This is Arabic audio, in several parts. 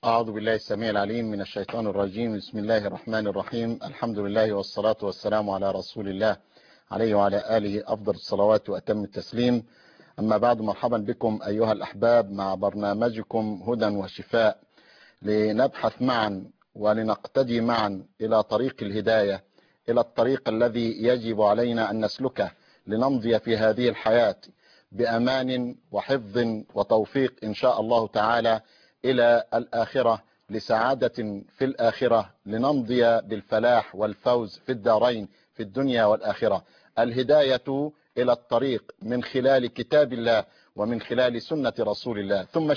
أعوذ بالله السميع العليم من الشيطان الرجيم. بسم الله الرحمن الرحيم. الحمد لله والصلاة والسلام على رسول الله عليه وعلى آله أفضل الصلوات وأتم التسليم. أما بعد، مرحبا بكم أيها الأحباب مع برنامجكم هدى وشفاء، لنبحث معا ولنقتدي معا إلى طريق الهداية، إلى الطريق الذي يجب علينا أن نسلكه لنمضي في هذه الحياة بأمان وحفظ وتوفيق إن شاء الله تعالى إلى الآخرة، لسعادة في الآخرة، لنمضي بالفلاح والفوز في الدارين في الدنيا والآخرة. الهداية إلى الطريق من خلال كتاب الله ومن خلال سنة رسول الله. ثم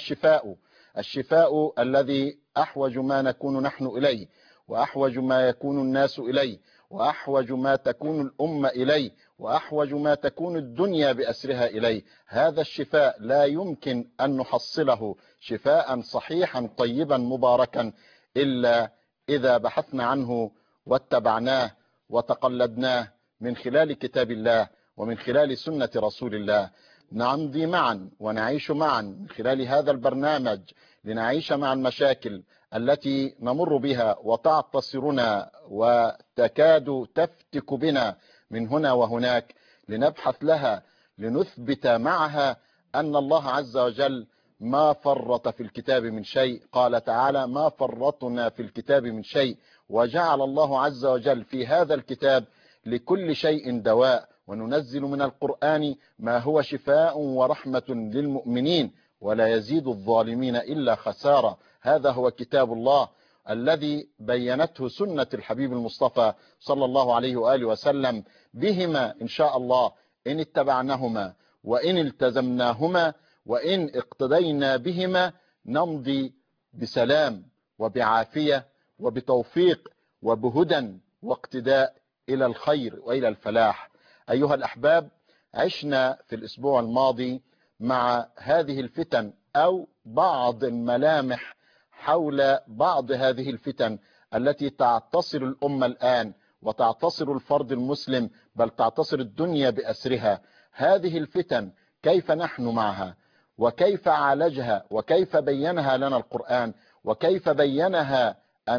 الشفاء الذي أحوج ما نكون نحن إليه، وأحوج ما يكون الناس إليه، وأحوج ما تكون الأمة إليه، وأحوج ما تكون الدنيا بأسرها إليه. هذا الشفاء لا يمكن أن نحصله شفاء صحيحا طيبا مباركا إلا إذا بحثنا عنه واتبعناه وتقلدناه من خلال كتاب الله ومن خلال سنة رسول الله. نمضي معا ونعيش معا من خلال هذا البرنامج، لنعيش مع المشاكل التي نمر بها وتعتصرنا وتكاد تفتك بنا من هنا وهناك، لنبحث لها، لنثبت معها أن الله عز وجل ما فرط في الكتاب من شيء. قال تعالى: ما فرطنا في الكتاب من شيء. وجعل الله عز وجل في هذا الكتاب لكل شيء دواء، وننزل من القرآن ما هو شفاء ورحمة للمؤمنين ولا يزيد الظالمين إلا خسارة. هذا هو كتاب الله الذي بينته سنة الحبيب المصطفى صلى الله عليه وآله وسلم. بهما إن شاء الله إن اتبعناهما وإن التزمناهما وإن اقتدينا بهما نمضي بسلام وبعافية وبتوفيق وبهدى واقتداء إلى الخير وإلى الفلاح. أيها الأحباب، عشنا في الأسبوع الماضي مع هذه الفتن أو بعض الملامح حول بعض هذه الفتن التي تعتصر الأمة الآن وتعتصر الفرد المسلم، بل تعتصر الدنيا بأسرها. هذه الفتن كيف نحن معها، وكيف عالجها، وكيف بينها لنا القرآن، وكيف بينها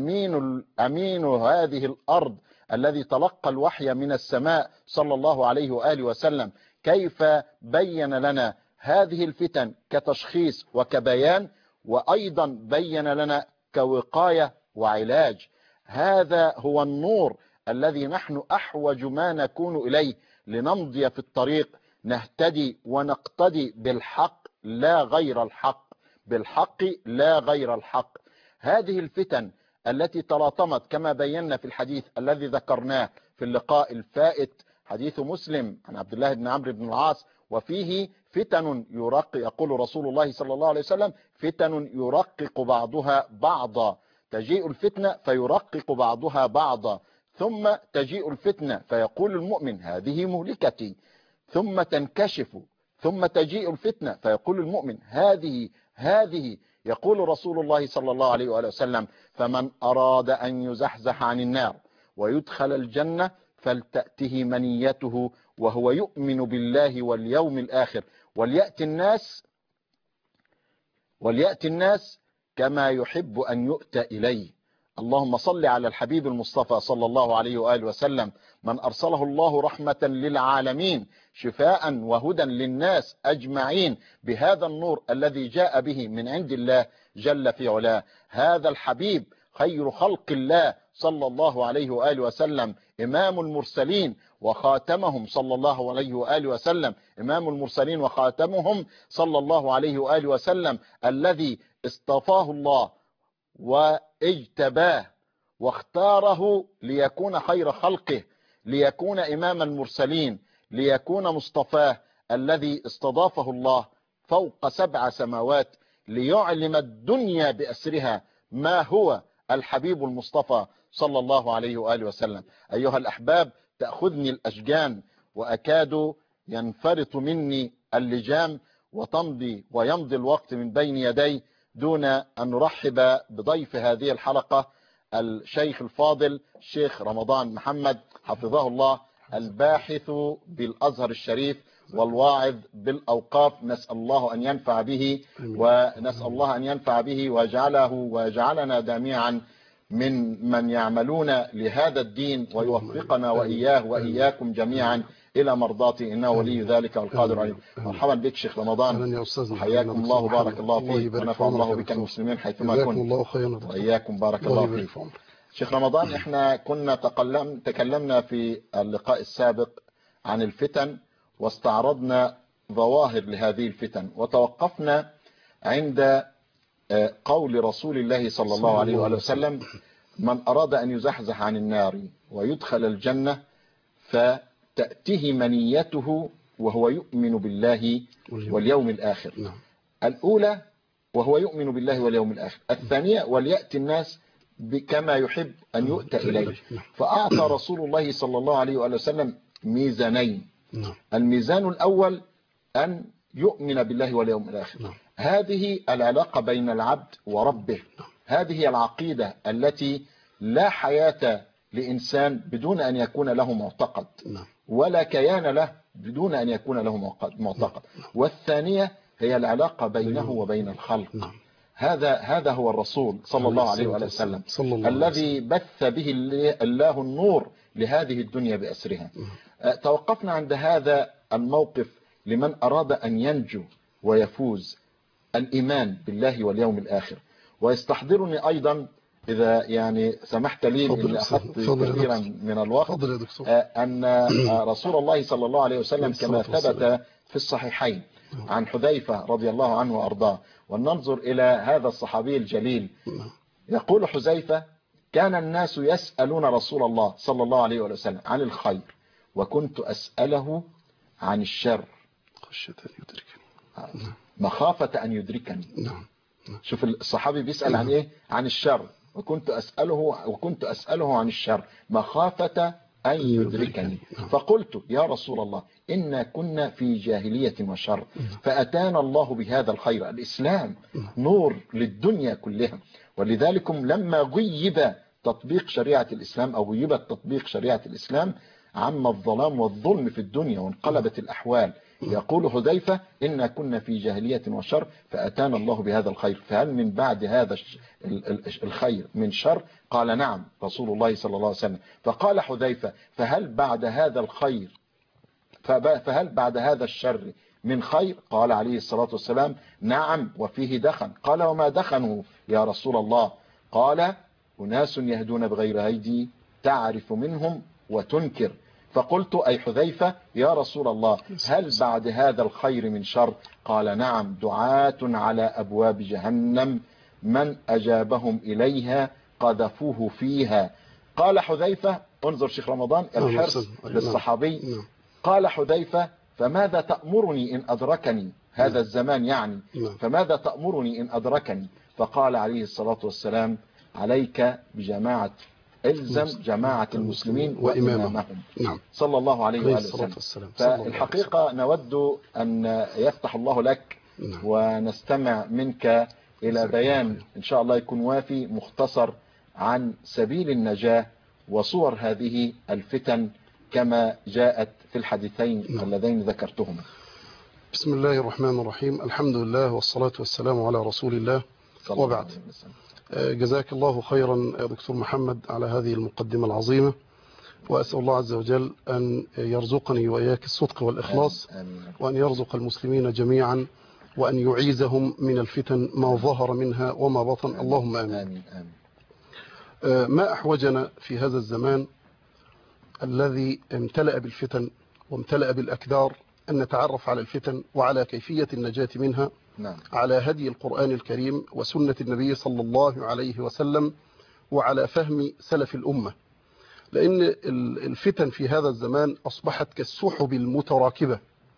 أمين هذه الأرض الذي تلقى الوحي من السماء صلى الله عليه وآله وسلم. كيف بين لنا هذه الفتن كتشخيص وكبيان، وأيضا بين لنا كوقاية وعلاج. هذا هو النور الذي نحن أحوج ما نكون إليه لنمضي في الطريق، نهتدي ونقتدي بالحق لا غير الحق، بالحق لا غير الحق. هذه الفتن التي تلاطمت كما بينا في الحديث الذي ذكرناه في اللقاء الفائت، حديث مسلم عن عبد الله بن عمرو بن العاص، وفيه فتن يقول رسول الله صلى الله عليه وسلم: فتن يرقق بعضها بعضا. تجيء الفتنة فيرقق بعضها بعضا، ثم تجيء الفتنة فيقول المؤمن: هذه مهلكتي، ثم تنكشف، ثم تجيء الفتنة فيقول المؤمن: هذه. يقول رسول الله صلى الله عليه وآله وسلم: فمن أراد أن يزحزح عن النار ويدخل الجنة فلتأته منيته وهو يؤمن بالله واليوم الآخر وليأتي الناس كما يحب أن يؤتى إليه. اللهم صل على الحبيب المصطفى صلى الله عليه وآله وسلم، من أرسله الله رحمة للعالمين، شفاء وهدى للناس أجمعين، بهذا النور الذي جاء به من عند الله جل في علاه. هذا الحبيب خير خلق الله صلى الله عليه وآله وسلم، إمام المرسلين وخاتمهم صلى الله عليه وآله وسلم، إمام المرسلين وخاتمهم صلى الله عليه وآله وسلم، الذي اصطفاه الله واجتباه واختاره ليكون خير خلقه، ليكون إمام المرسلين، ليكون مصطفاه، الذي استضافه الله فوق 7 سماوات ليعلم الدنيا بأسرها ما هو الحبيب المصطفى صلى الله عليه وآله وسلم. أيها الأحباب، تأخذني الأشجان وأكاد ينفرط مني اللجام ويمضي الوقت من بين يدي دون أن نرحب بضيف هذه الحلقة، الشيخ الفاضل الشيخ رمضان محمد حفظه الله، الباحث بالأزهر الشريف والواعظ بالأوقاف، نسأل الله أن ينفع به، ونسأل الله أن ينفع به ويجعلنا جميعا من يعملون لهذا الدين، ويوفقنا وإياه وإياكم جميعا إلى مرضاته، إنه ولي ذلك والقادر عليه. مرحبا بك شيخ رمضان، حياكم الله وبارك الله فيك، ونفع الله بك المسلمين حيثما كنت، وإياكم بارك الله فيك. شيخ رمضان، احنا كنا تكلمنا في اللقاء السابق عن الفتن، واستعرضنا ظواهر لهذه الفتن، وتوقفنا عند قول رسول الله صلى الله عليه وآله وسلم: من أراد أن يزحزح عن النار ويدخل الجنة فتأتيه منيته وهو يؤمن بالله واليوم الآخر. الأولى وهو يؤمن بالله واليوم الآخر، الثانية وليأتي الناس كما يحب أن يؤتى إليه. فأعطى رسول الله صلى الله عليه وآله وسلم ميزانين. الميزان الأول أن يؤمن بالله واليوم الآخر، هذه العلاقة بين العبد وربه، هذه العقيدة التي لا حياة لإنسان بدون أن يكون له معتقد، ولا كيان له بدون أن يكون له معتقد. والثانية هي العلاقة بينه وبين الخلق. هذا هو الرسول صلى الله عليه وسلم الذي بث به الله النور لهذه الدنيا بأسرها. توقفنا عند هذا الموقف لمن أراد أن ينجو ويفوز، الإيمان بالله واليوم الآخر. ويستحضرني أيضا إذا يعني سمحت لي أن أخذت كثيرا من الوقت أن رسول الله صلى الله عليه وسلم كما ثبت في الصحيحين عن حذيفة رضي الله عنه وأرضاه، وننظر إلى هذا الصحابي الجليل. يقول حذيفة: كان الناس يسألون رسول الله صلى الله عليه وسلم عن الخير، وكنت أسأله عن الشر مخافة أن يدركني. شوف الصحابي بيسأل عن إيه؟ عن الشر. وكنت أسأله عن الشر مخافة أن يدركني. فقلت: يا رسول الله، إنا كنا في جاهلية وشر، فأتانا الله بهذا الخير، الإسلام نور للدنيا كلها. ولذلك لما غيب تطبيق شريعة الإسلام أو غيبت تطبيق شريعة الإسلام عم الظلام والظلم في الدنيا وانقلبت الأحوال. يقول حذيفة: إنا كنا في جاهلية وشر فأتانا الله بهذا الخير، فهل من بعد هذا الخير من شر؟ قال: نعم رسول الله صلى الله عليه وسلم. فقال حذيفة: فهل بعد هذا الخير فهل بعد هذا الشر من خير؟ قال عليه الصلاة والسلام: نعم وفيه دخن. قال: وما دخنه يا رسول الله؟ قال: أناس يهدون بغير هدي تعرف منهم وتنكر. فقلت: أي حذيفة يا رسول الله، هل بعد هذا الخير من شر؟ قال: نعم، دعاة على أبواب جهنم من أجابهم إليها قذفوه فيها. قال حذيفة، انظر شيخ رمضان الحرص للصحابي، قال حذيفة: فماذا تأمرني إن أدركني هذا الزمان يعني، فماذا تأمرني إن أدركني؟ فقال عليه الصلاة والسلام: عليك بجماعة، الزم جماعة المسلمين وإمامهم. صلى الله عليه وآله وسلم. فالحقيقة نود أن يفتح الله لك ونستمع منك إلى بيان إن شاء الله يكون وافي مختصر عن سبيل النجاة وصور هذه الفتن كما جاءت في الحديثين اللذين ذكرتهما. بسم الله الرحمن الرحيم، الحمد لله والصلاة والسلام على رسول الله، وبعد. جزاك الله خيرا يا دكتور محمد على هذه المقدمة العظيمة، وأسأل الله عز وجل أن يرزقني وإياك الصدق والإخلاص، وأن يرزق المسلمين جميعا، وأن يعيذهم من الفتن ما ظهر منها وما بطن. اللهم آمين. ما أحوجنا في هذا الزمان الذي امتلأ بالفتن وامتلأ بالأكدار أن نتعرف على الفتن وعلى كيفية النجاة منها على هدي القرآن الكريم وسنة النبي صلى الله عليه وسلم وعلى فهم سلف الأمة. لأن الفتن في هذا الزمان أصبحت كالسحب المتراكبة،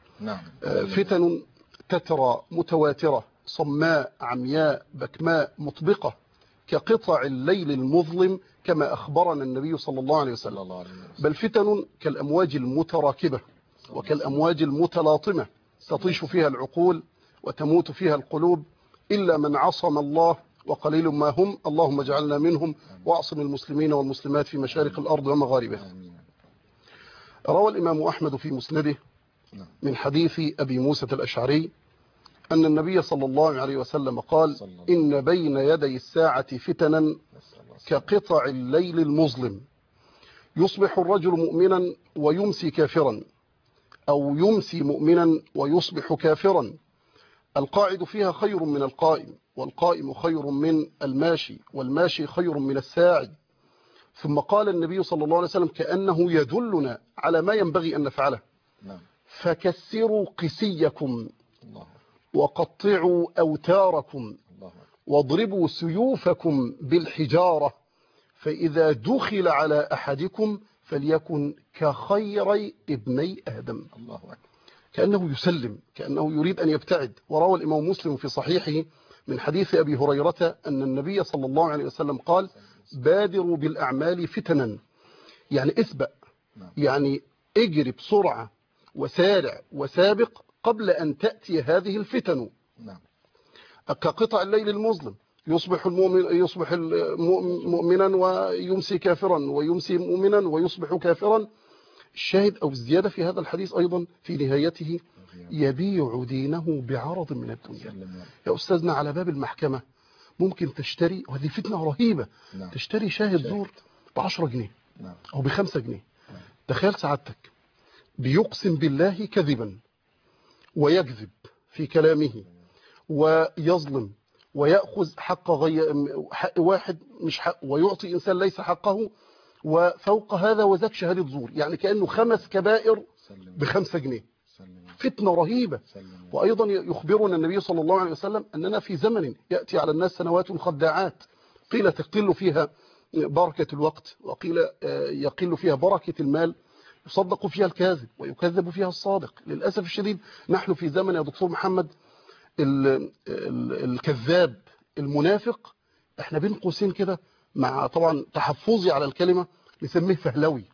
فتن تترى متواترة صماء عمياء بكماء مطبقة كقطع الليل المظلم كما أخبرنا النبي صلى الله عليه وسلم. بل فتن كالأمواج المتراكبة وكالأمواج المتلاطمة تطيش فيها العقول وتموت فيها القلوب إلا من عصم الله، وقليل ما هم، اللهم اجعلنا منهم، واعصم المسلمين والمسلمات في مشارق الأرض ومغاربها. روى الإمام أحمد في مسنده من حديث أبي موسى الأشعري أن النبي صلى الله عليه وسلم قال: إن بين يدي الساعة فتنا كقطع الليل المظلم، يصبح الرجل مؤمنا ويمسي كافرا، أو يمسي مؤمنا ويصبح كافرا، القاعد فيها خير من القائم، والقائم خير من الماشي، والماشي خير من الساعي. ثم قال النبي صلى الله عليه وسلم كأنه يدلنا على ما ينبغي أن نفعله: فكسروا قسيكم، وقطعوا أوتاركم، واضربوا سيوفكم بالحجارة، فإذا دخل على أحدكم فليكن كخير ابني آدم. كأنه يسلم، كأنه يريد أن يبتعد. وروى الإمام مسلم في صحيحه من حديث أبي هريرة أن النبي صلى الله عليه وسلم قال: بادروا بالأعمال فتنا، يعني اسبق، يعني اجري بسرعة وسارع وسابق قبل أن تأتي هذه الفتن. كقطع الليل المظلم، يصبح مؤمنا ويمسي كافرا، ويمسي مؤمنا ويصبح كافرا. الشاهد أو الزيادة في هذا الحديث أيضا في نهايته: يبيع دينه بعرض من الدنيا. يا أستاذنا على باب المحكمة ممكن تشتري، وهذه فتنة رهيبة، تشتري شاهد زور ب10 جنيه أو ب5 جنيه. تخيل سعادتك بيقسم بالله كذبا ويكذب في كلامه ويظلم ويأخذ حق واحد مش حق، ويعطي إنسان ليس حقه، وفوق هذا وذاك شهادة زور، يعني كأنه 5 كبائر ب5 جنيه. فتنة رهيبة. وأيضا يخبرنا النبي صلى الله عليه وسلم أننا في زمن يأتي على الناس سنوات خداعات، قيل تقل فيها بركة الوقت، وقيل يقل فيها بركة المال، يصدق فيها الكاذب ويكذب فيها الصادق. للأسف الشديد نحن في زمن يا دكتور محمد الكذاب المنافق، احنا بين قوسين كده، مع طبعا تحفظي على الكلمة، نسميه فهلوي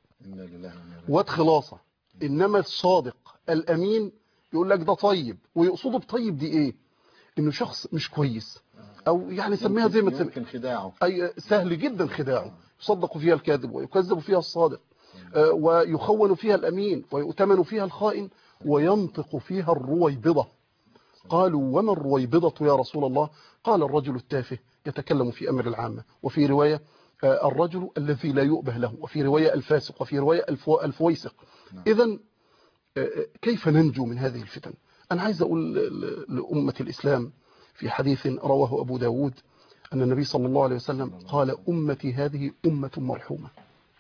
واد خلاصة. إنما الصادق الأمين يقول لك ده طيب، ويقصده بطيب دي إيه؟ إنه شخص مش كويس، أو يعني سميها زي ما تسمي، ممكن خداعه، أي سهل جدا خداعه، يصدق فيها الكاذب ويكذب فيها الصادق، ويخون فيها الأمين ويؤتمن فيها الخائن، وينطق فيها الرويبضة. قالوا: وما الرويبضة يا رسول الله؟ قال: الرجل التافه يتكلم في أمر العامة، وفي رواية الرجل الذي لا يؤبه له، وفي رواية الفاسق، وفي رواية الفويسق. إذن كيف ننجو من هذه الفتن؟ أنا عايز أقول لأمة الإسلام في حديث رواه أبو داود أن النبي صلى الله عليه وسلم قال: أمتي هذه أمة مرحومة.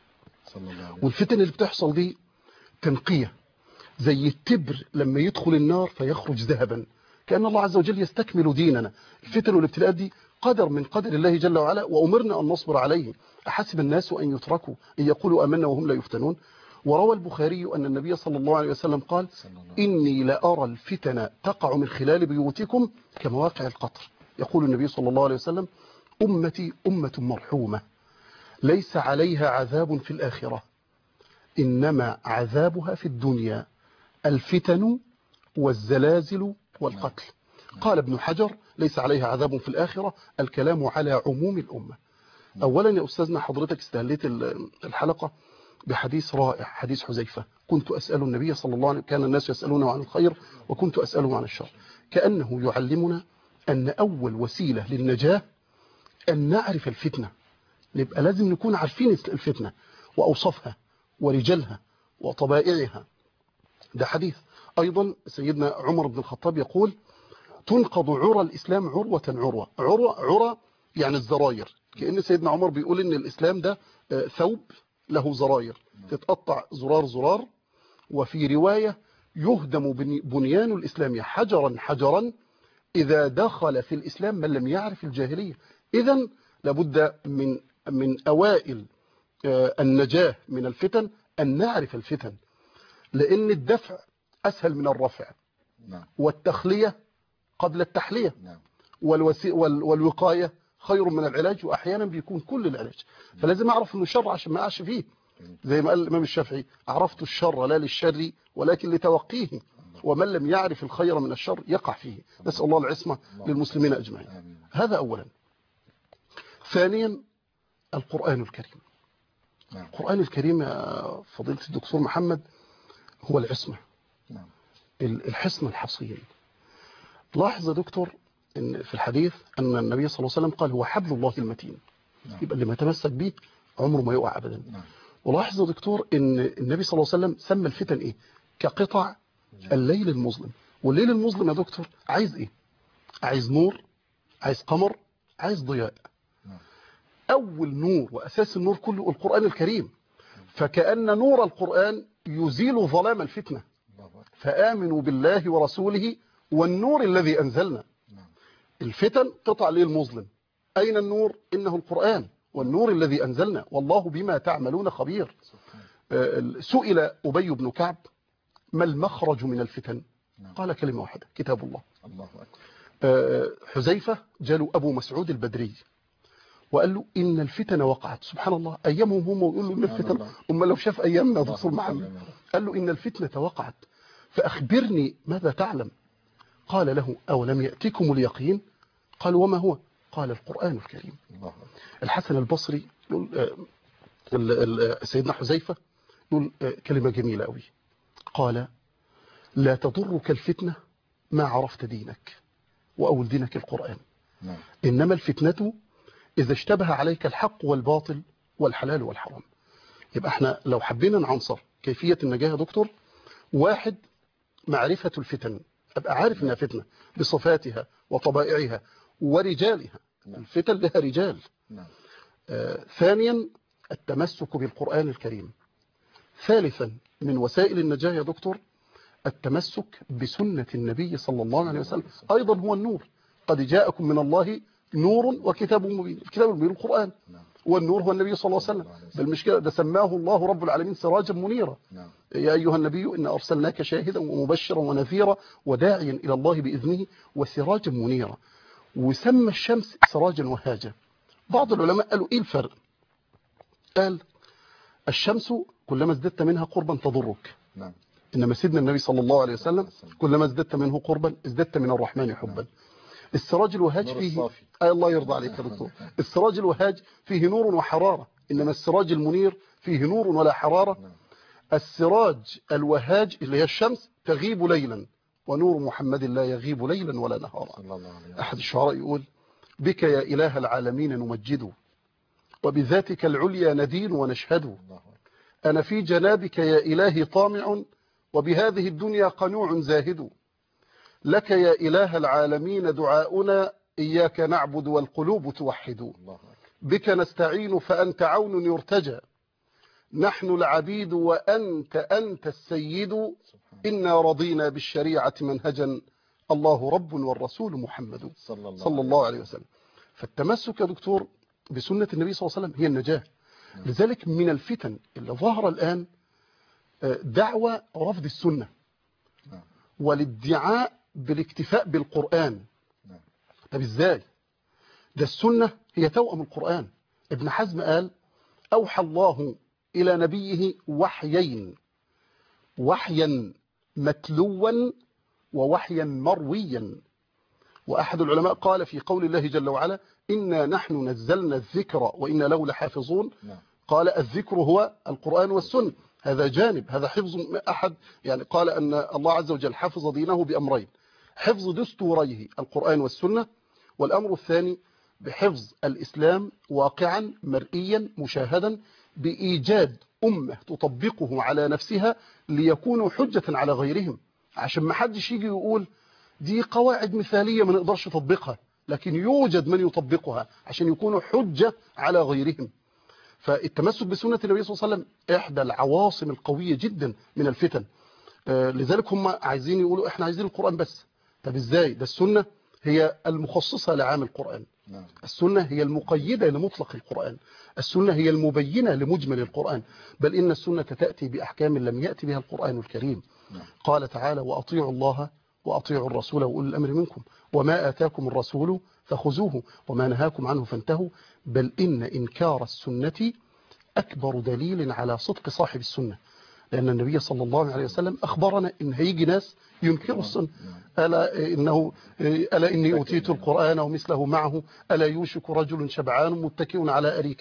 والفتن اللي بتحصل دي تنقية، زي التبر لما يدخل النار فيخرج ذهبا، كأن الله عز وجل يستكمل ديننا. الفتن والابتلاءات دي قدر من قدر الله جل وعلا، وأمرنا أن نصبر عليه. أحسب الناس أن يتركوا أن يقولوا آمنا وهم لا يفتنون. وروى البخاري أن النبي صلى الله عليه وسلم قال: إني لأرى الفتن تقع من خلال بيوتكم كمواقع القطر. يقول النبي صلى الله عليه وسلم: أمتي أمة مرحومة ليس عليها عذاب في الآخرة، إنما عذابها في الدنيا الفتن والزلازل والقتل. قال ابن حجر: ليس عليها عذاب في الآخرة، الكلام على عموم الأمة. أولا يا أستاذنا حضرتك استهليت الحلقة بحديث رائع، حديث حذيفة: كنت أسأل النبي صلى الله عليه وسلم، كان الناس يسألونه عن الخير وكنت أسأله عن الشر. كأنه يعلمنا أن أول وسيلة للنجاة أن نعرف الفتنة. نبقى لازم نكون عارفين الفتنة وأوصافها ورجالها وطبائعها. ده حديث. أيضا سيدنا عمر بن الخطاب يقول: تنقض عرى الإسلام عروة عروة. عرى يعني الزراير، كأن سيدنا عمر بيقول إن الإسلام ده ثوب له زراير، تتقطع زرار زرار. وفي رواية: يهدم بنيان الإسلام حجرا حجرا إذا دخل في الإسلام من لم يعرف الجاهلية. إذن لابد من أوائل النجاة من الفتن أن نعرف الفتن، لأن الدفع أسهل من الرفع، والتخلية قبل التحلية، والوقاية خير من العلاج، وأحيانا بيكون كل العلاج. فلازم أعرف أنه شر عشان ما أعش فيه، زي ما قال الإمام الشافعي: عرفت الشر لا للشر ولكن لتوقيه، ومن لم يعرف الخير من الشر يقع فيه. نسأل الله العصمة للمسلمين أجمعين. هذا أولا. ثانيا القرآن الكريم. القرآن الكريم يا فضيلة الدكتور محمد هو العصمة، الحصن الحصين. لاحظ يا دكتور ان في الحديث ان النبي صلى الله عليه وسلم قال هو حبل الله المتين. يبقى اللي ما تمسك به عمره ما يقع ابدا. ولاحظ يا دكتور ان النبي صلى الله عليه وسلم سمى الفتن ايه؟ كقطع الليل المظلم. والليل المظلم يا دكتور عايز ايه؟ عايز نور، عايز قمر، عايز ضياء. اول نور واساس النور كله القرآن الكريم، فكأن نور القرآن يزيل ظلام الفتنة. فآمنوا بالله ورسوله والنور الذي أنزلنا. الفتن قطع الليل المظلم. أين النور؟ إنه القرآن والنور الذي أنزلنا والله بما تعملون خبير. سئل أبي بن كعب ما المخرج من الفتن؟ قال كلمة واحدة: كتاب الله. حذيفة جاله أبو مسعود البدري وقال له إن الفتن وقعت. سبحان الله، أيامهم هم ويقول له إن الفتن، أما لو شاف أيامنا دكتور محمد. قال له إن الفتنة وقعت فأخبرني ماذا تعلم؟ قال له أولم يأتكم اليقين؟ قال وما هو؟ قال القرآن الكريم. الحسن البصري سيدنا حذيفة يقول كلمة جميلة قوي، قال لا تضرك الفتنة ما عرفت دينك وأول دينك القرآن. إنما الفتنة إذا اشتبه عليك الحق والباطل والحلال والحرام. يبقى احنا لو حبينا نعنصر كيفية النجاة يا دكتور: واحد، معرفة الفتن، أبقى عارف أنها فتنة بصفاتها وطبائعها ورجالها. الفتن لها رجال. ثانيا، التمسك بالقرآن الكريم. ثالثا، من وسائل النجاة يا دكتور التمسك بسنة النبي صلى الله عليه وسلم، أيضا هو النور. قد جاءكم من الله نور وكتاب مبين. الكتاب المبين القرآن، والنور هو النبي صلى الله عليه وسلم. بل مش كده، ده سماه الله رب العالمين سراجا منيرا. يا أيها النبي إنا أرسلناك شاهدا ومبشرا ونذيرا وداعيا إلى الله بإذنه وسراجا منيرا. وسمى الشمس سراجا وهاجا. بعض العلماء قالوا إيه الفرق؟ قال الشمس كلما ازددت منها قربا تضرك، إنما سيدنا النبي صلى الله عليه وسلم كلما ازددت منه قربا ازددت من الرحمن حبا. السراج الوهاج فيه الله يرضى عليك يا دكتور، السراج الوهاج فيه نور وحرارة، إنما السراج المنير فيه نور ولا حرارة. السراج الوهاج اللي هي الشمس تغيب ليلا، ونور محمد لا يغيب ليلا ولا نهارا. أحد الشعراء يقول بك يا إله العالمين نمجد وبذاتك العليا ندين ونشهد. أنا في جنابك يا إلهي طامع وبهذه الدنيا قنوع زاهد. لك يا إله العالمين دعاؤنا إياك نعبد والقلوب توحد. بك نستعين فأنت عون يرتجى، نحن العبيد أنت السيد. إنا رضينا بالشريعة منهجا الله رب والرسول محمد صلى الله عليه وسلم. فالتمسك يا دكتور بسنة النبي صلى الله عليه وسلم هي النجاة. لذلك من الفتن اللي ظهر الآن دعوة رفض السنة والادعاء بالاكتفاء بالقرآن. طب ازاي؟ ده السنة هي توأم القرآن. ابن حزم قال أوحى الله إلى نبيه وحيين: وحيا متلوا ووحيا مرويا. وأحد العلماء قال في قول الله جل وعلا إنا نحن نزلنا الذكر وإنا له لحافظون، قال الذكر هو القرآن والسنة. هذا جانب، هذا حفظ. أحد يعني قال أن الله عز وجل حفظ دينه بأمرين: حفظ دستوريه القرآن والسنة، والأمر الثاني بحفظ الإسلام واقعا مرئيا مشاهدا، بإيجاد أمة تطبقه على نفسها ليكونوا حجة على غيرهم، عشان ما حدش يجي يقول دي قواعد مثالية ما نقدرش تطبقها، لكن يوجد من يطبقها عشان يكونوا حجة على غيرهم. فالتمسك بسنة النبي صلى الله عليه وسلم إحدى العواصم القوية جدا من الفتن. لذلك هم عايزين يقولوا إحنا عايزين القرآن بس. طب إزاي؟ ده السنة هي المخصصة لعام القرآن، السنة هي المقيدة لمطلق القرآن، السنة هي المبينة لمجمل القرآن، بل إن السنة تأتي بأحكام لم يأتي بها القرآن الكريم. قال تعالى وأطيعوا الله وأطيعوا الرسول وأولي الأمر منكم وما آتاكم الرسول فخذوه وما نهاكم عنه فانتهوا، بل إن إنكار السنة أكبر دليل على صدق صاحب السنة. لأن النبي صلى الله عليه وسلم أخبرنا إن هيجي ناس ينكروا السنة. ألا إني أوتيت القرآن ومثله معه ألا يوشك رجل شبعان متكئ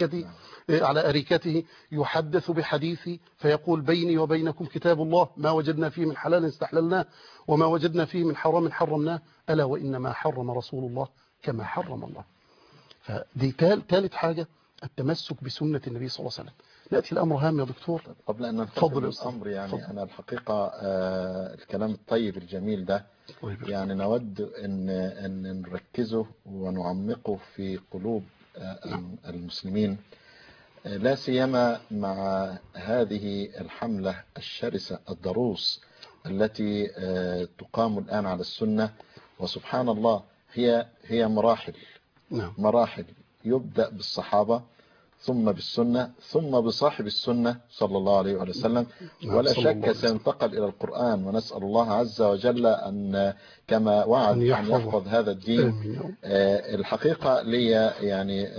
على أريكته يحدث بحديثي فيقول بيني وبينكم كتاب الله ما وجدنا فيه من حلال استحللناه وما وجدنا فيه من حرام حرمناه ألا وإنما حرم رسول الله كما حرم الله. فدي ثالث حاجة التمسك بسنة النبي صلى الله عليه وسلم. نأتي الأمر هام يا دكتور. قبل أن ننتقل للأمر يعني أنا الحقيقة الكلام الطيب الجميل ده يعني نود أن نركزه ونعمقه في قلوب المسلمين، لا سيما مع هذه الحملة الشرسة الضروس التي تقام الآن على السنة. وسبحان الله هي مراحل يبدأ بالصحابة ثم بالسنة ثم بصاحب السنة صلى الله عليه وسلم، ولا شك سينتقل إلى القرآن. ونسأل الله عز وجل أن كما وعد أن يحفظ هذا الدين. الحقيقة لي يعني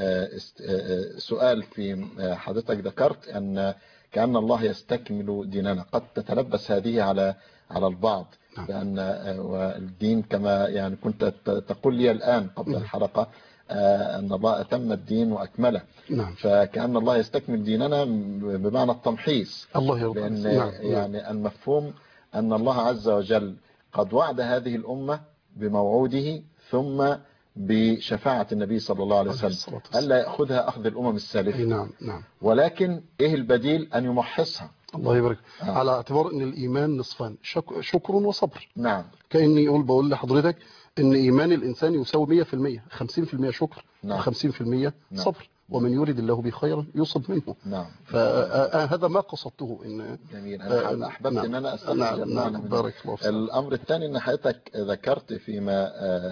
سؤال في حضرتك ذكرت أن كأن الله يستكمل ديننا، قد تتلبس هذه على البعض بأن والدين كما يعني كنت تقول لي الآن قبل الحلقة أن الله أتم الدين وأكمله. فكأن الله يستكمل ديننا بمعنى التمحيص، لأن يعني المفهوم أن الله عز وجل قد وعد هذه الأمة بموعوده ثم بشفاعة النبي صلى الله عليه وسلم ألا يأخذها أخذ الأمم السالفة. ولكن إيه البديل؟ أن يمحصها. الله يبارك. على اعتبار أن الإيمان نصفان، شكر وصبر. كأني بقول لحضرتك ان ايمان الانسان يساوي 100%، 50% شكر و50% صبر. ومن يريد الله به خيرا يصب منه. فهذا ما قصدته. ان جميل. انا احببت ان انا استفسر. بارك الله فيك. الامر الثاني ان حضرتك ذكرت فيما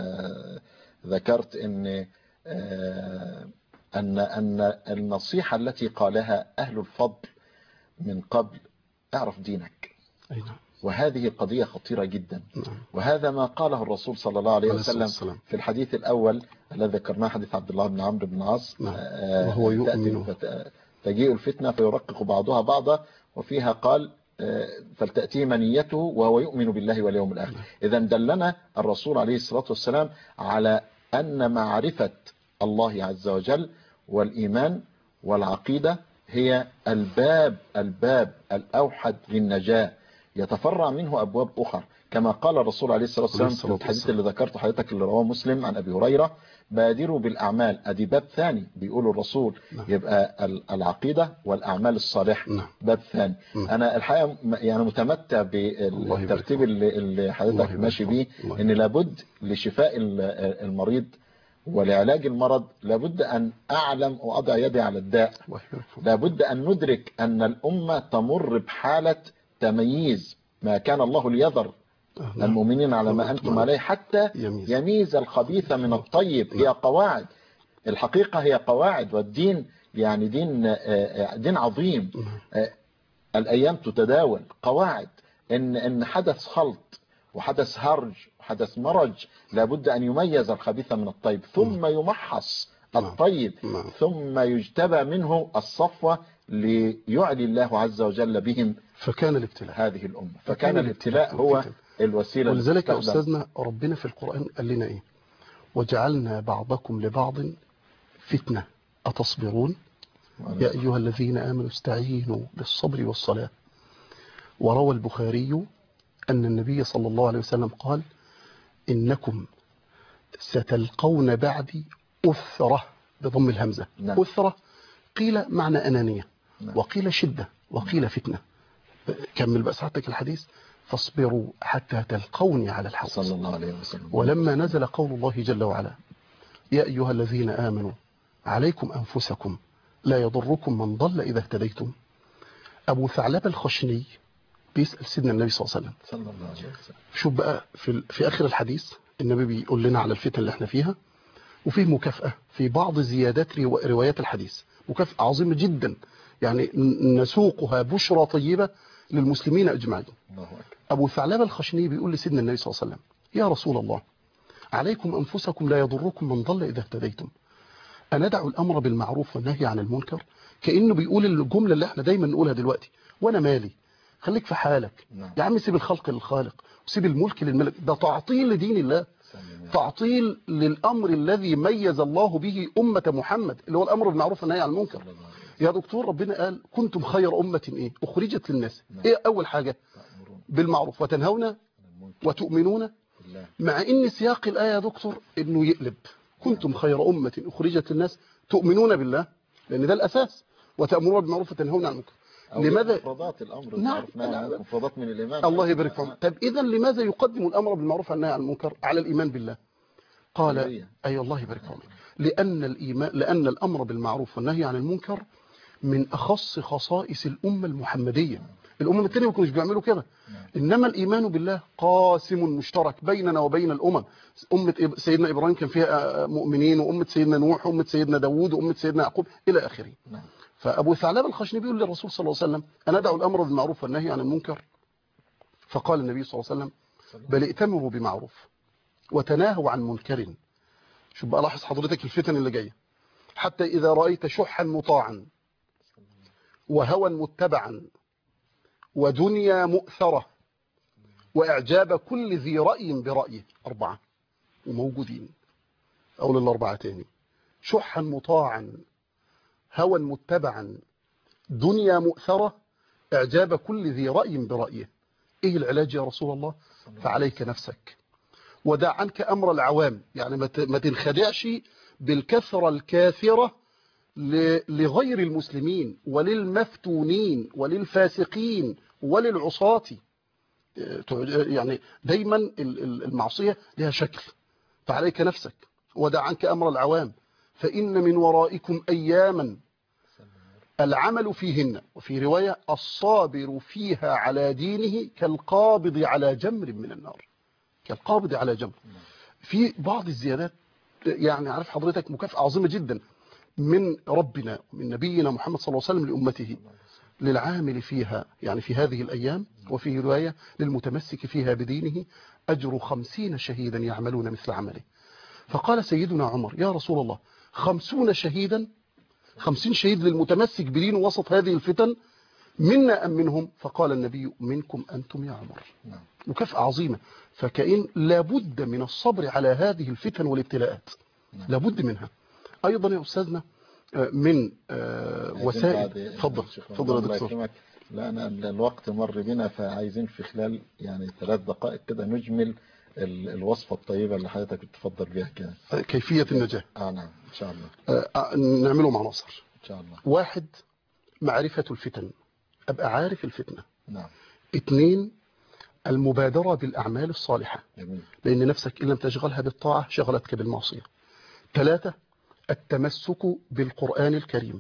ذكرت ان النصيحة التي قالها اهل الفضل من قبل اعرف دينك. وهذه قضية خطيرة جدا. وهذا ما قاله الرسول صلى الله عليه وسلم في الحديث الأول الذي ذكرناه، حديث عبد الله بن عمرو بن العاص، وهو يؤمن تجيء الفتنة فيرقق بعضها بعضا، وفيها قال فلتأتيه منيته وهو يؤمن بالله واليوم الآخر. إذا دلنا الرسول عليه الصلاة والسلام على أن معرفة الله عز وجل والإيمان والعقيدة هي الباب الأوحد للنجاة، يتفرع منه أبواب أخرى، كما قال الرسول عليه الصلاة والسلام في الحديث اللي ذكرته حضرتك اللي رواه مسلم عن أبي هريرة: بادروا بالأعمال. أدي باب ثاني بيقول الرسول. يبقى العقيدة والأعمال الصالحة باب ثاني. أنا الحقيقة يعني متمتع بالترتيب اللي حضرتك ماشي بيه، إن لابد لشفاء المريض ولعلاج المرض لابد أن أعلم وأضع يدي على الداء. لابد أن ندرك أن الأمة تمر بحالة تمييز، ما كان الله ليذر المؤمنين على ما أنتم عليه حتى يميز الخبيث من الطيب. هي قواعد، الحقيقة هي قواعد، والدين يعني دين عظيم. الأيام تتداول قواعد، إن حدث خلط وحدث هرج وحدث مرج لابد أن يميز الخبيث من الطيب، ثم يمحص الطيب، ثم يجتبى منه الصفوة ليعلي الله عز وجل بهم. فكان الابتلاء هذه الأمة، فكان الابتلاء هو الوسيلة. ولذلك يا أستاذنا ربنا في القرآن قال لنا إيه؟ وجعلنا بعضكم لبعض فتنة أتصبرون يا أيها الذين آمنوا استعينوا بالصبر والصلاة. وروى البخاري أن النبي صلى الله عليه وسلم قال: إنكم ستلقون بعدي أثرة بضم الهمزة. أثرة قيل معنى أنانية، وقيل شدة، وقيل فتنة. كمل بقى ساعتك الحديث: فاصبروا حتى تلقوني على الحوض صلى الله عليه وسلم. ولما نزل قول الله جل وعلا: يا أيها الذين آمنوا عليكم أنفسكم لا يضركم من ضل إذا اهتديتم، أبو ثعلبة الخشني بيسأل سيدنا النبي صلى الله عليه وسلم. شوف بقى في آخر الحديث النبي بيقول لنا على الفتن اللي احنا فيها، وفيه مكافأة في بعض زيادات روايات الحديث، مكافأة عظيمة جدا يعني نسوقها بشرى طيبة للمسلمين أجمعين. أبو ثعلبة الخشني بيقول لسيدنا النبي صلى الله عليه وسلم: يا رسول الله، عليكم أنفسكم لا يضركم من ضل إذا اهتديتم، أندع الأمر بالمعروف والنهي عن المنكر؟ كأنه بيقول الجملة اللي احنا دايما نقولها دلوقتي: وأنا مالي، خليك في حالك. نعم. يا عم سيب الخلق للخالق وسيب الملك للملك. ده تعطيل لدين الله، تعطيل للأمر الذي ميز الله به أمة محمد، اللي هو الأمر بالمعروف والنهي عن المنكر. يا دكتور ربنا قال كنتم خير أمة إيه أخرجت للناس. إيه أول حاجة؟ بالمعروف وتنهون وتؤمنون، مع إن سياق الآية يا دكتور إنه يقلب كنتم خير أمة أخرجت للناس تؤمنون بالله، لأن ده الأساس، وتأمرون بالمعروف وتنهون عن المنكر. لماذا مفردات الأمر نعم مفردات من الإيمان. الله يبارك فيكم. طب إذا لماذا يقدم الأمر بالمعروف والنهي عن المنكر على الإيمان بالله؟ قال أي الله يبارك فيكم، لأن الأمر بالمعروف والنهي عن المنكر من أخص خصائص الأمة المحمدية. الأمم التانية ما كانوش بيعملوا كده، إنما الإيمان بالله قاسم مشترك بيننا وبين الأمم. أمة سيدنا إبراهيم كان فيها مؤمنين، وأمة سيدنا نوح، وأمة سيدنا داوود، وأمة سيدنا يعقوب إلى آخره. فأبو ثعلبة الخشني بيقول للرسول صلى الله عليه وسلم أنا أدعو الأمر بالمعروف والنهي عن المنكر؟ فقال النبي صلى الله عليه وسلم بل ائتمروا بمعروف وتناهوا عن منكر. شوف بقى، لاحظ حضرتك الفتن اللي جايه. حتى إذا رأيت شحا مطاعا وهوى متبعا ودنيا مؤثرة وإعجاب كل ذي رأي برأيه. 4 وموجودين، أول الأربعة تاني: شحا مطاعا، هوى متبعا، دنيا مؤثرة، إعجاب كل ذي رأي برأيه. إيه العلاج يا رسول الله؟ فعليك نفسك ودع عنك أمر العوام. يعني ما تنخدعش بالكثرة الكاثرة لغير المسلمين وللمفتونين وللفاسقين وللعصاة. يعني دايما المعصية لها شكل. فعليك نفسك ودع عنك أمر العوام فإن من ورائكم أياما العمل فيهن، وفي رواية الصابر فيها على دينه كالقابض على جمر من النار. كالقابض على جمر. في بعض الزيادات يعني عارف حضرتك مكافأة عظيمة جدا من ربنا ومن نبينا محمد صلى الله عليه وسلم لأمته للعامل فيها، يعني في هذه الأيام. وفي رواية للمتمسك فيها بدينه أجر 50 شهيدا يعملون مثل عمله. فقال سيدنا عمر يا رسول الله 50 شهيدا، 50 شهيد للمتمسك بدينه وسط هذه الفتن، منا أم منهم؟ فقال النبي منكم أنتم يا عمر. مكافأة عظيمة. فكأن لابد من الصبر على هذه الفتن والابتلاءات، لابد منها. أيضا يا أستاذنا من وسائل. تفضل يا دكتور. لا أنا الوقت مر بنا، فعايزين في خلال يعني 3 دقائق كده نجمل الوصفة الطيبة اللي حضرتك بتفضل بها كده. كيفية النجاة. نعم إن شاء الله. نعمله مع عناصر إن شاء الله. 1 معرفة الفتن، أبقى عارف الفتنة. نعم. 2 المبادرة بالأعمال الصالحة. جميل. لأن نفسك إن لم تشغلها بالطاعة شغلتك بالمعصية. 3 التمسك بالقرآن الكريم.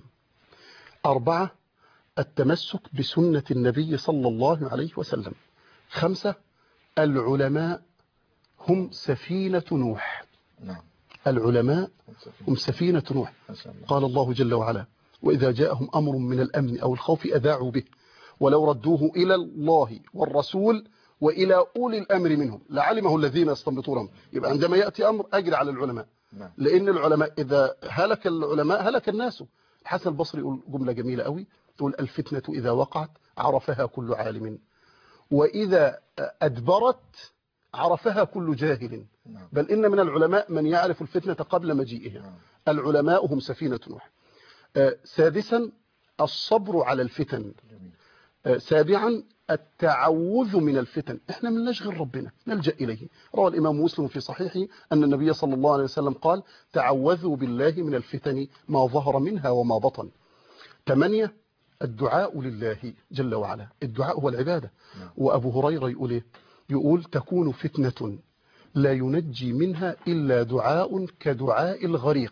4 التمسك بسنة النبي صلى الله عليه وسلم. 5 العلماء هم سفينة نوح. نعم. العلماء هم سفينة نوح. قال الله جل وعلا وإذا جاءهم أمر من الأمن أو الخوف أذاعوا به ولو ردوه إلى الله والرسول وإلى أولي الأمر منهم لعلمه الذين يستنبطونه. يبقى عندما يأتي أمر أجري على العلماء. لأن العلماء إذا هلك العلماء هلك الناس. الحسن البصري يقول جملة جميلة قوي، تقول الفتنة إذا وقعت عرفها كل عالم، وإذا أدبرت عرفها كل جاهل، بل إن من العلماء من يعرف الفتنة قبل مجيئها. العلماء هم سفينة نوح. 6 الصبر على الفتن. 7 التعوذ من الفتن. احنا من نشغل ربنا نلجأ إليه. روى الإمام مسلم في صحيحه أن النبي صلى الله عليه وسلم قال تعوذوا بالله من الفتن ما ظهر منها وما بطن. 8 الدعاء لله جل وعلا. الدعاء هو العبادة. وأبو هريرة يقول إيه؟ يقول تكون فتنة لا ينجي منها إلا دعاء كدعاء الغريق.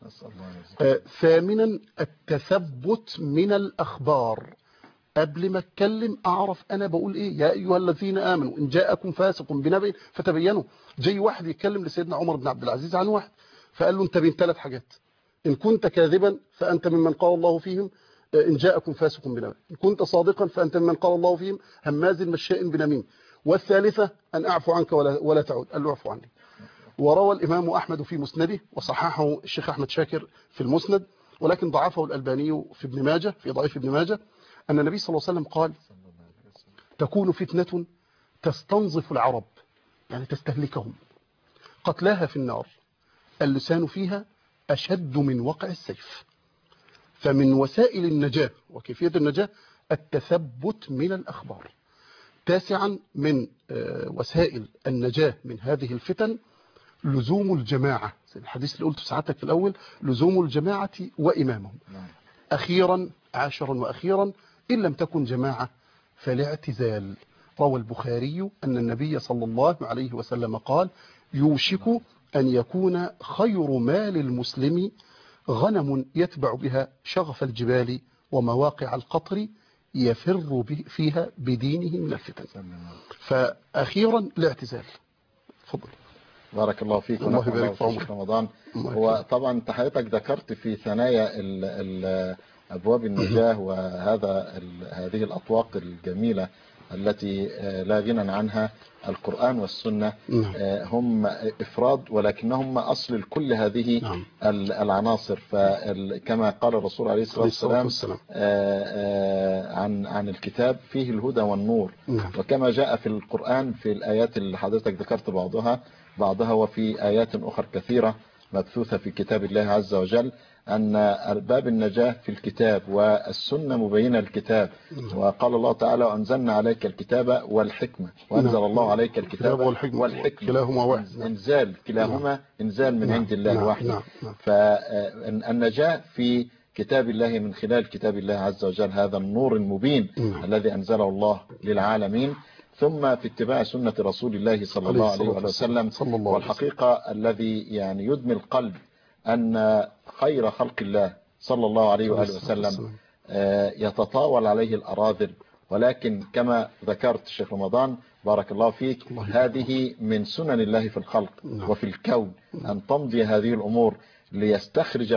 8 التثبت من الأخبار. قبل ما اتكلم اعرف انا بقول ايه. يا ايها الذين امنوا ان جاءكم فاسق بنبأ فتبينوا. جاي واحد يتكلم لسيدنا عمر بن عبد العزيز عن واحد فقال له انت بين 3 حاجات: ان كنت كاذبا فانت ممن قال الله فيهم ان جاءكم فاسق بنبأ، ان كنت صادقا فانت ممن قال الله فيهم هماز مشاء بنميم، والثالثة ان اعفو عنك ولا تعود. قال له اعفو عني. وروى الامام احمد في مسنده وصححه الشيخ احمد شاكر في المسند، ولكن ضعفه الألباني في ابن ماجه في ضعيف ابن ماجه، أن النبي صلى الله عليه وسلم قال تكون فتنة تستنظف العرب، يعني تستهلكهم، قتلاها في النار، اللسان فيها أشد من وقع السيف. فمن وسائل النجاة وكيفية النجاة التثبت من الأخبار. تاسعا من وسائل النجاة من هذه الفتن لزوم الجماعة، زي الحديث اللي قلته ساعتك في الأول، لزوم الجماعة وإمامهم. أخيرا عاشرا وأخيرا إن لم تكن جماعة فالاعتزال. روى البخاري أن النبي صلى الله عليه وسلم قال: يوشك أن يكون خير مال المسلم غنم يتبع بها شغف الجبال ومواقع القطر يفر فيها بدينه من الفتن. فأخيرا الاعتزال. تفضل. بارك الله فيك الله يبارك في عمرك رمضان. وطبعا انت حضرتك ذكرت في ثنايا أبواب النجاة هذه الأطواق الجميلة التي لا غنى عنها القرآن والسنة. هم إفراد ولكنهم أصل كل هذه العناصر. فكما قال الرسول عليه الصلاة والسلام عن الكتاب فيه الهدى والنور. وكما جاء في القرآن في الآيات اللي حضرتك ذكرت بعضها وفي آيات أخرى كثيرة مبثوثة في كتاب الله عز وجل أن باب النجاة في الكتاب والسنة مبينة الكتاب. وقال الله تعالى: وأنزلنا عليك الكتاب والحكمة. وأنزل الله عليك الكتاب والحكمة كلاهما واحد. كلاهما إنزال من عند الله واحد. فالنجاة في كتاب الله من خلال كتاب الله عز وجل، هذا النور المبين الذي أنزله الله للعالمين. ثم في اتباع سنة رسول الله صلى الله عليه وسلم. والحقيقة الذي يعني يدمي القلب أن خير خلق الله صلى الله عليه وآله وسلم يتطاول عليه الأراذل. ولكن كما ذكرت الشيخ رمضان بارك الله فيك، هذه من سنن الله في الخلق وفي الكون أن تمضي هذه الأمور ليستخرج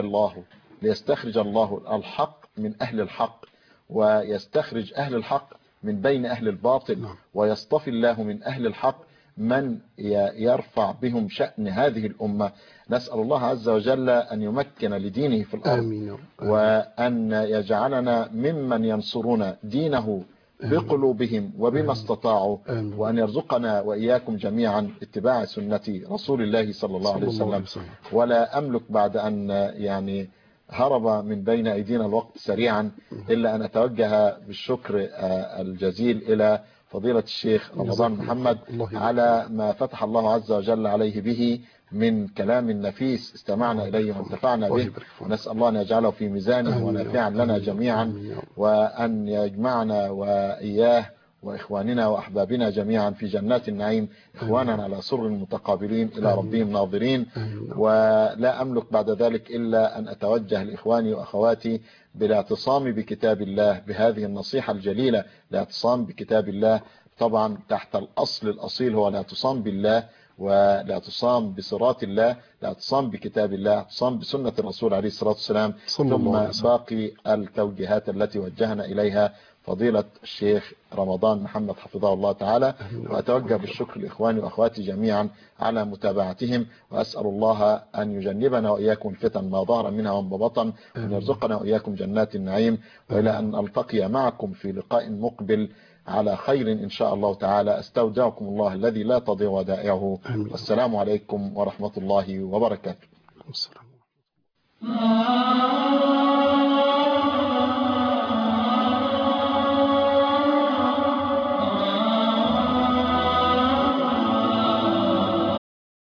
الله الحق من أهل الحق، ويستخرج أهل الحق من بين أهل الباطل، ويصطفي الله من أهل الحق من يرفع بهم شأن هذه الأمة. نسأل الله عز وجل أن يمكن لدينه في الأرض، وأن يجعلنا ممن ينصرون دينه بقلوبهم وبما استطاعوا، وأن يرزقنا وإياكم جميعا اتباع سنة رسول الله صلى الله عليه وسلم. ولا أملك بعد أن يعني هرب من بين أيدينا الوقت سريعا إلا أن أتوجه بالشكر الجزيل إلى فضيلة الشيخ رمضان محمد على ما فتح الله عز وجل عليه به من كلام نفيس استمعنا إليه وانتفعنا به. ونسأل الله أن يجعله في ميزانه ونافعا لنا جميعا، وأن يجمعنا وإياه وإخواننا وأحبابنا جميعا في جنات النعيم، إخوانا على سر متقابلين إلى ربهم ناظرين. ولا أملك بعد ذلك إلا أن أتوجه لإخواني وأخواتي بالاعتصام بكتاب الله، بهذه النصيحة الجليلة، الاعتصام بكتاب الله طبعا تحت الأصل الأصيل هو الاعتصام بالله والاعتصام بصراط الله، الاعتصام بكتاب الله، الاعتصام بسنة الرسول عليه الصلاة والسلام، ثم باقي التوجيهات التي وجهنا إليها فضيلة الشيخ رمضان محمد حفظه الله تعالى. وأتوجه بالشكر لإخواني وأخواتي جميعا على متابعتهم، وأسأل الله أن يجنبنا وإياكم الفتن ما ظهر منها وما بطن، وأن يرزقنا وإياكم جنات النعيم. وإلى أن ألتقي معكم في لقاء مقبل على خير إن شاء الله تعالى، أستودعكم الله الذي لا تضيع ودائعه. والسلام عليكم ورحمة الله وبركاته.